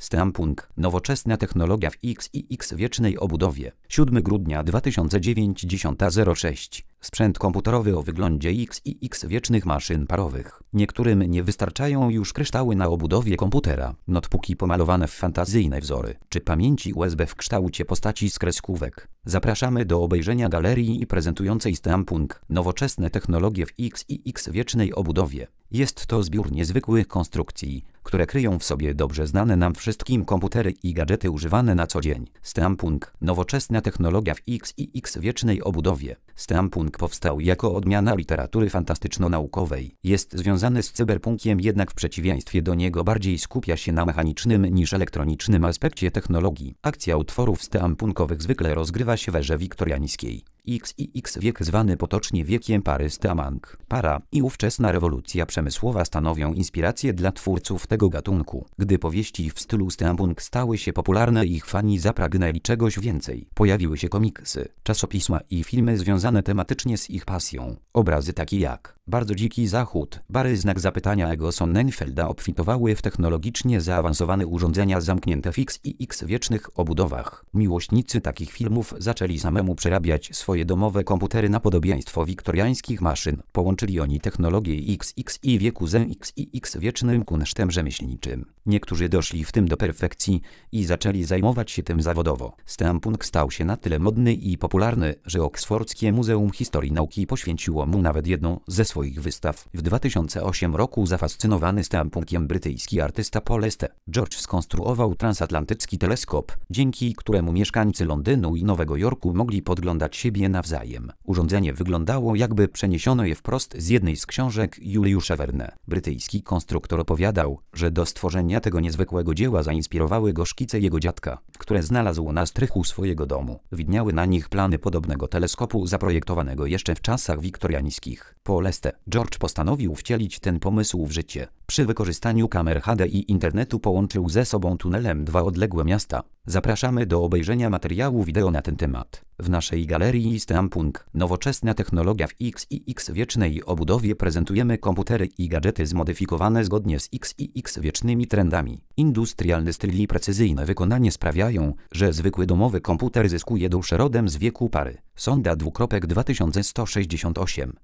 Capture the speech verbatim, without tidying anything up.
Steampunk. Nowoczesna technologia w X i X wiecznej obudowie. siódmego grudnia dwa tysiące dziewiątego, dziesiąta zero sześć. Sprzęt komputerowy o wyglądzie X i X wiecznych maszyn parowych. Niektórym nie wystarczają już kryształy na obudowie komputera, notebooki pomalowane w fantazyjne wzory, czy pamięci U S B w kształcie postaci z kreskówek. Zapraszamy do obejrzenia galerii prezentującej Steampunk. Nowoczesne technologie w X i X wiecznej obudowie. Jest to zbiór niezwykłych konstrukcji, które kryją w sobie dobrze znane nam wszystkim komputery i gadżety używane na co dzień. Steampunk. Nowoczesna technologia w X i X wiecznej obudowie. Steampunk powstał jako odmiana literatury fantastyczno-naukowej. Jest związany z cyberpunkiem, jednak w przeciwieństwie do niego bardziej skupia się na mechanicznym niż elektronicznym aspekcie technologii. Akcja utworów steampunkowych zwykle rozgrywa się w erze wiktoriańskiej. X i X wiek, zwany potocznie wiekiem pary steampunk. Para i ówczesna rewolucja przemysłowa stanowią inspirację dla twórców tego gatunku. Gdy powieści w stylu steampunk stały się popularne, ich fani zapragnęli czegoś więcej. Pojawiły się komiksy, czasopisma i filmy związane tematycznie z ich pasją. Obrazy takie jak Bardzo dziki zachód, Bary znak zapytania Ego Sonnenfelda obfitowały w technologicznie zaawansowane urządzenia zamknięte w X i X wiecznych obudowach. Miłośnicy takich filmów zaczęli samemu przerabiać swoje domowe komputery na podobieństwo wiktoriańskich maszyn. Połączyli oni technologię X X i wieku z X i X wiecznym kunsztem rzemieślniczym. Niektórzy doszli w tym do perfekcji i zaczęli zajmować się tym zawodowo. Steampunk stał się na tyle modny i popularny, że Oksfordzkie Muzeum Historii Nauki poświęciło mu nawet jedną ze swoich wystaw. W dwa tysiące ósmym roku zafascynowany steampunkiem brytyjski artysta Paul Este George skonstruował transatlantycki teleskop, dzięki któremu mieszkańcy Londynu i Nowego Jorku mogli podglądać siebie nawzajem. Urządzenie wyglądało, jakby przeniesiono je wprost z jednej z książek Juliusza Verne. Brytyjski konstruktor opowiadał, że do stworzenia tego niezwykłego dzieła zainspirowały go szkice jego dziadka, które znalazł na strychu swojego domu. Widniały na nich plany podobnego teleskopu zaprojektowanego jeszcze w czasach wiktoriańskich. Paul Este George postanowił wcielić ten pomysł w życie. Przy wykorzystaniu kamer H D i internetu połączył ze sobą tunelem dwa odległe miasta. Zapraszamy do obejrzenia materiału wideo na ten temat. W naszej galerii Steampunk. Nowoczesna technologia w X i X wiecznej obudowie prezentujemy komputery i gadżety zmodyfikowane zgodnie z X i X wiecznymi trendami. Industrialny styl i precyzyjne wykonanie sprawiają, że zwykły domowy komputer zyskuje duszę rodem z wieku pary. Sonda dwa tysiące sto sześćdziesiąt osiem.